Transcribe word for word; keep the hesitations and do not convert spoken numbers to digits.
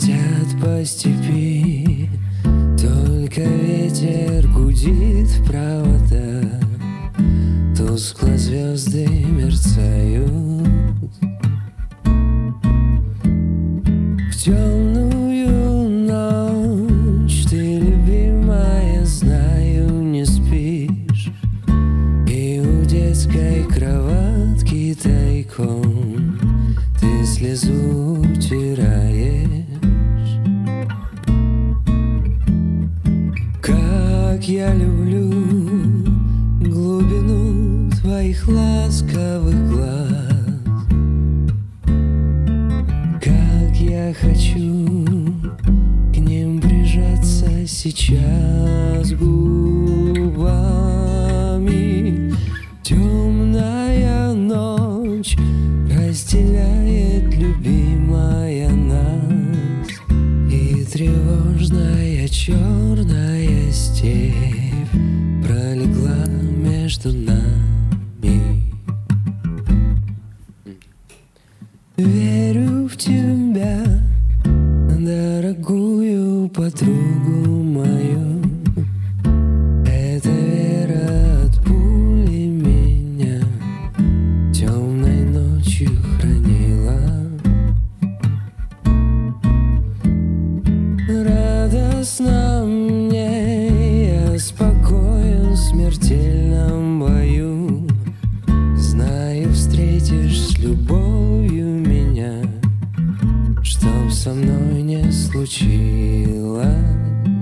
шелестят по степи, только ветер гудит в провода, тускло звезды мерцают. В темную ночь ты, любимая, знаю, не спишь, и у детской кроватки тайком ты слезу утираешь. Как я люблю глубину твоих ласковых глаз, как я хочу к ним прижаться сейчас губами. Темная ночь разделяет, любимая, нас, и тревожная черная степь пролегла между нами. Верю в тебя, дорогую подругу мою. Эта вера от пули меня темной ночью хранила. Радостно мне, я спокоен в смертельном бою. Знаю, встретишь с любовью меня, чтоб со мной не случилось.